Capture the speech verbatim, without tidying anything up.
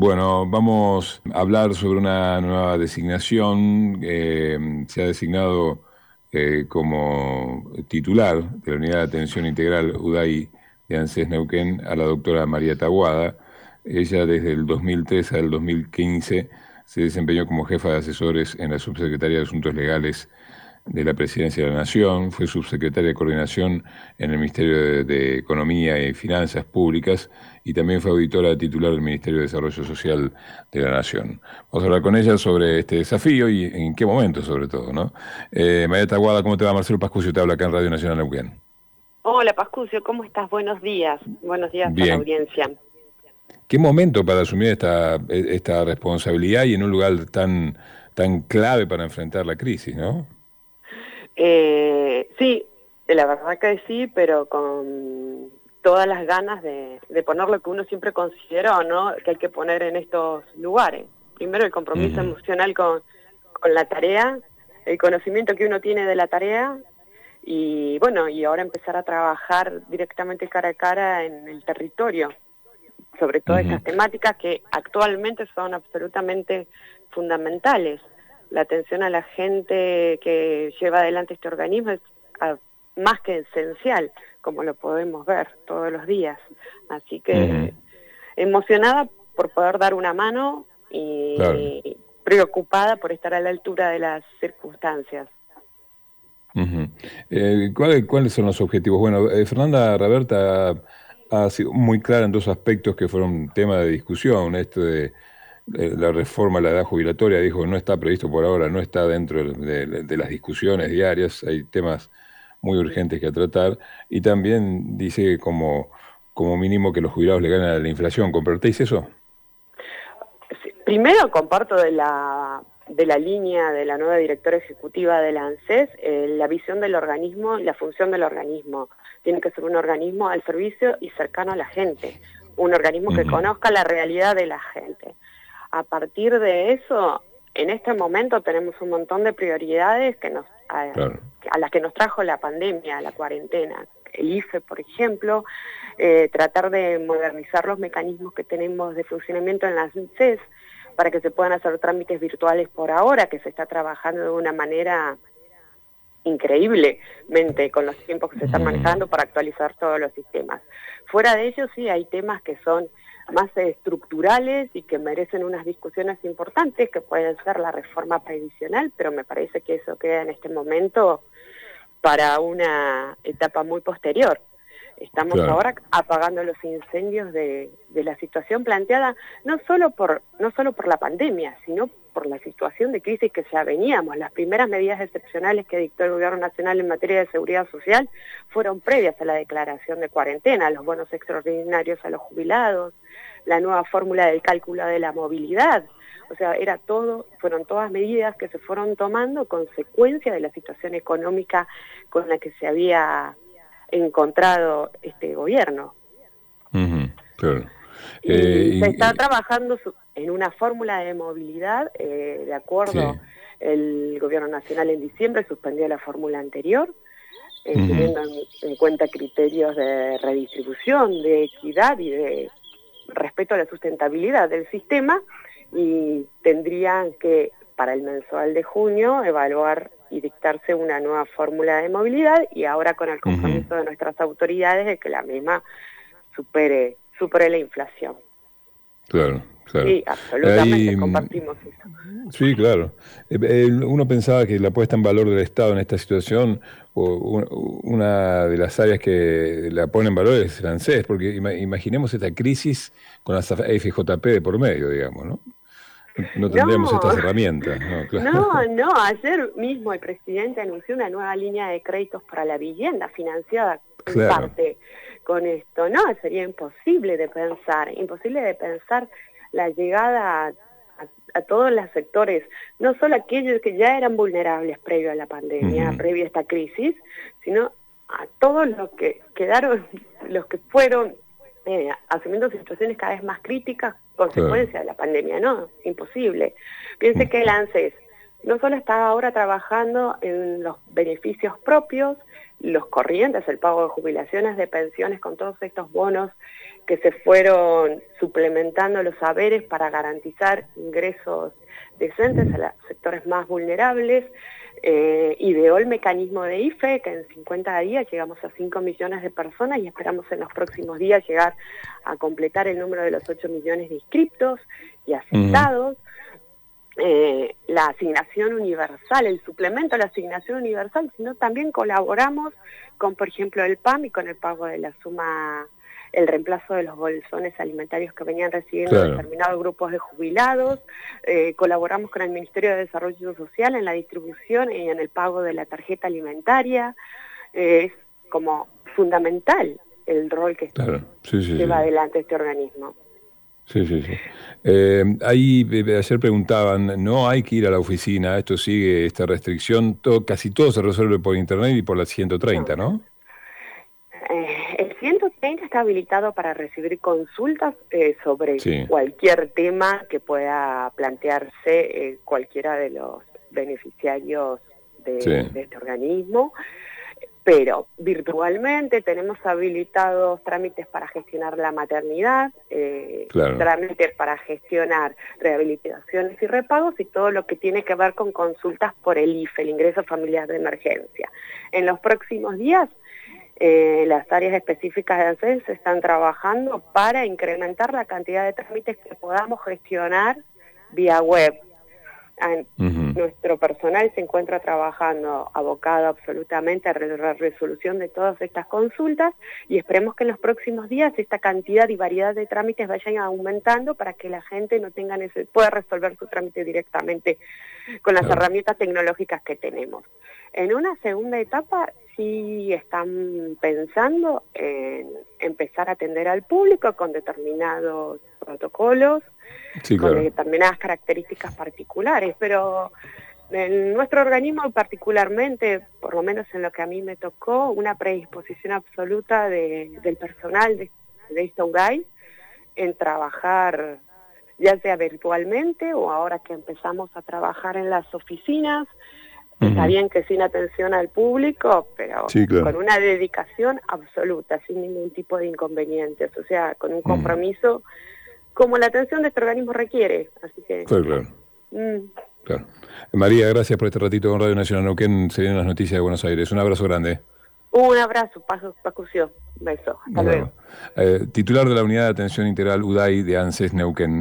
Bueno, vamos a hablar sobre una nueva designación. Eh, se ha designado eh, como titular de la Unidad de Atención Integral U D A I de ANSES Neuquén a la doctora María Taboada. Ella desde el dos mil tres al dos mil quince se desempeñó como jefa de asesores en la Subsecretaría de Asuntos Legales de la Presidencia de la Nación, fue subsecretaria de Coordinación en el Ministerio de, de Economía y Finanzas Públicas y también fue auditora titular del Ministerio de Desarrollo Social de la Nación. Vamos a hablar con ella sobre este desafío y en qué momento sobre todo, ¿no? Eh, María Taboada, ¿cómo te va? Marcelo Pascucio te habla acá en Radio Nacional Neuquén. Hola Pascucio, ¿cómo estás? Buenos días. Buenos días a la Bien. audiencia. ¿Qué momento para asumir esta, esta responsabilidad y en un lugar tan, tan clave para enfrentar la crisis, ¿no? Eh, sí, la verdad que sí, pero con todas las ganas de, de poner lo que uno siempre consideró, ¿no? Que hay que poner en estos lugares. Primero el compromiso Uh-huh. emocional con, con la tarea, el conocimiento que uno tiene de la tarea y bueno, y ahora empezar a trabajar directamente cara a cara en el territorio sobre todas Uh-huh. estas temáticas que actualmente son absolutamente fundamentales. La atención a la gente que lleva adelante este organismo es a, más que esencial, como lo podemos ver todos los días. Así Uh-huh. que emocionada por poder dar una mano Claro. y preocupada por estar a la altura de las circunstancias. Uh-huh. Eh, ¿cuáles, ¿Cuáles son los objetivos? Bueno, eh, Fernanda Raberta ha, ha sido muy clara en dos aspectos que fueron tema de discusión. Esto de, de la reforma a la edad jubilatoria, dijo, no está previsto por ahora, no está dentro de, de, de las discusiones diarias, hay temas muy urgentes que tratar. Y también dice como, como mínimo que los jubilados le ganan a la inflación. ¿Compartéis eso? Sí, primero comparto de la, de la línea de la nueva directora ejecutiva de la ANSES, eh, la visión del organismo y la función del organismo. Tiene que ser un organismo al servicio y cercano a la gente, un organismo que Uh-huh. conozca la realidad de la gente. A partir de eso, en este momento tenemos un montón de prioridades que nos, a, Claro. a las que nos trajo la pandemia, la cuarentena. El I F E, por ejemplo, eh, tratar de modernizar los mecanismos que tenemos de funcionamiento en las ANSES para que se puedan hacer trámites virtuales por ahora, que se está trabajando de una manera increíblemente con los tiempos que se están Uh-huh. manejando para actualizar todos los sistemas. Fuera de ello, sí, hay temas que son más estructurales y que merecen unas discusiones importantes, que pueden ser la reforma previsional, pero me parece que eso queda en este momento para una etapa muy posterior. Estamos Claro. ahora apagando los incendios de, de la situación planteada no solo por no solo por la pandemia, sino por la situación de crisis que ya veníamos. Las primeras medidas excepcionales que dictó el Gobierno Nacional en materia de seguridad social fueron previas a la declaración de cuarentena, los bonos extraordinarios a los jubilados, la nueva fórmula del cálculo de la movilidad. O sea, era todo, fueron todas medidas que se fueron tomando consecuencia de la situación económica con la que se había encontrado este gobierno. Uh-huh. Claro. Eh, Y se y, está y- trabajando en una fórmula de movilidad, eh, de sí. acuerdo, el gobierno nacional en diciembre suspendió la fórmula anterior, eh, Uh-huh. teniendo en, en cuenta criterios de redistribución, de equidad y de respeto a la sustentabilidad del sistema, y tendrían que, para el mensual de junio, evaluar y dictarse una nueva fórmula de movilidad, y ahora con el Uh-huh. compromiso de nuestras autoridades de que la misma supere, supere la inflación. Claro, claro. Sí, absolutamente, Ahí, mm, compartimos eso. sí, claro. Eh, eh, uno pensaba que la puesta en valor del Estado en esta situación, o u- una de las áreas que la pone en valor es el ANSES, porque ima- imaginemos esta crisis con la F J P de por medio, digamos, ¿no? No, no tendríamos No, estas herramientas, ¿no? Claro. no, no, ayer mismo el presidente anunció una nueva línea de créditos para la vivienda financiada en Claro. parte con esto. No, sería imposible de pensar, imposible de pensar la llegada a, a, a todos los sectores, no solo aquellos que ya eran vulnerables previo a la pandemia, Ujú. previo a esta crisis, sino a todos los que quedaron, los que fueron eh, asumiendo situaciones cada vez más críticas, Claro. consecuencia de la pandemia, no, imposible. Piense Mm. que el ANSES no solo está ahora trabajando en los beneficios propios, los corrientes, el pago de jubilaciones, de pensiones, con todos estos bonos que se fueron suplementando los saberes para garantizar ingresos decentes a los sectores más vulnerables. Eh, ideó el mecanismo de I F E, que en cincuenta días llegamos a cinco millones de personas y esperamos en los próximos días llegar a completar el número de los ocho millones de inscriptos y aceptados. Uh-huh. eh, la asignación universal, el suplemento a la asignación universal, sino también colaboramos con, por ejemplo, el P A M y con el pago de la suma, el reemplazo de los bolsones alimentarios que venían recibiendo claro. determinados grupos de jubilados. Eh, colaboramos con el Ministerio de Desarrollo Social en la distribución y en el pago de la tarjeta alimentaria. Eh, es como fundamental el rol que claro. sí, sí, lleva sí. adelante este organismo. Sí, sí, sí. Eh, ahí ayer preguntaban, no hay que ir a la oficina, esto sigue, esta restricción, todo, casi todo se resuelve por internet y por la ciento treinta, ¿no? ¿no? Eh, el ciento treinta está habilitado para recibir consultas eh, sobre sí. cualquier tema que pueda plantearse eh, cualquiera de los beneficiarios de, sí. de este organismo, pero virtualmente tenemos habilitados trámites para gestionar la maternidad, eh, claro. trámites para gestionar rehabilitaciones y repagos y todo lo que tiene que ver con consultas por el I F E, el ingreso familiar de emergencia. En los próximos días Eh, las áreas específicas de ANSES están trabajando para incrementar la cantidad de trámites que podamos gestionar vía web. Uh-huh. Nuestro personal se encuentra trabajando abocado absolutamente a la resolución de todas estas consultas y esperemos que en los próximos días esta cantidad y variedad de trámites vayan aumentando para que la gente no tenga ese, pueda resolver su trámite directamente con las claro. herramientas tecnológicas que tenemos. En una segunda etapa sí están pensando en empezar a atender al público con determinados protocolos, sí, con claro. determinadas características particulares, pero en nuestro organismo particularmente, por lo menos en lo que a mí me tocó, una predisposición absoluta de, del personal de, de esta U D A I en trabajar ya sea virtualmente o ahora que empezamos a trabajar en las oficinas. Está bien que sin atención al público, pero sí, claro. con una dedicación absoluta, sin ningún tipo de inconvenientes, o sea, con un compromiso mm. como la atención de este organismo requiere. Así que. Claro, claro. Mm. claro. María, gracias por este ratito con Radio Nacional Neuquén. Se vienen las noticias de Buenos Aires. Un abrazo grande. Un abrazo, Paco Pacucio. Un beso. Hasta bueno. luego. Eh, titular de la Unidad de Atención Integral U D A I de ANSES Neuquén.